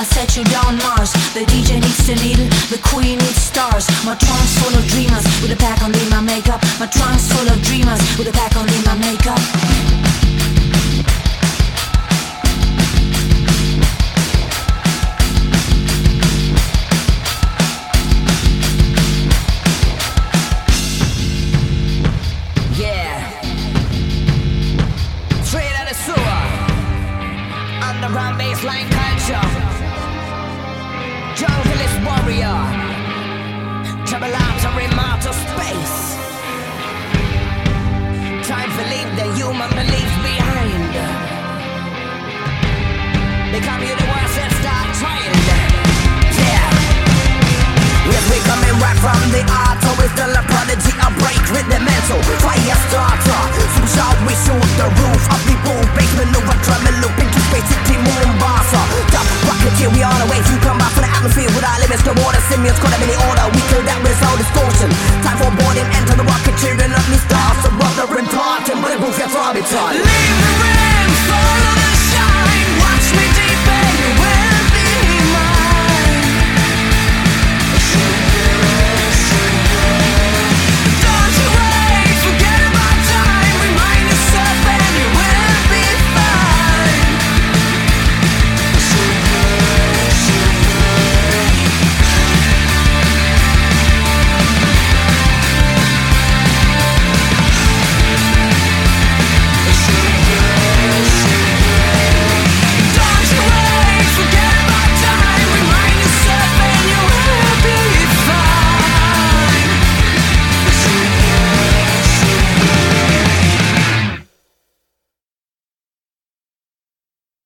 I set you down Mars. The DJ needs the needle, the queen needs stars. My trunk's full of dreamers, with a pack on in my makeup. My trunk's full of dreamers, with a pack on in my makeup. Underground baseline culture, junglist warrior, travel out to remote space. Time to leave the human beliefs behind. Become universe and start trying. Yeah. Yes, we coming right from the art, so it's still a prodigy, a break with the mental fire starter. So shall we shoot the roof of the boom, basement over, drumming loop into space city, Mombasa. Top rocketeer, we on the way to come back from the atmosphere with our limits. The water simians, caught up in the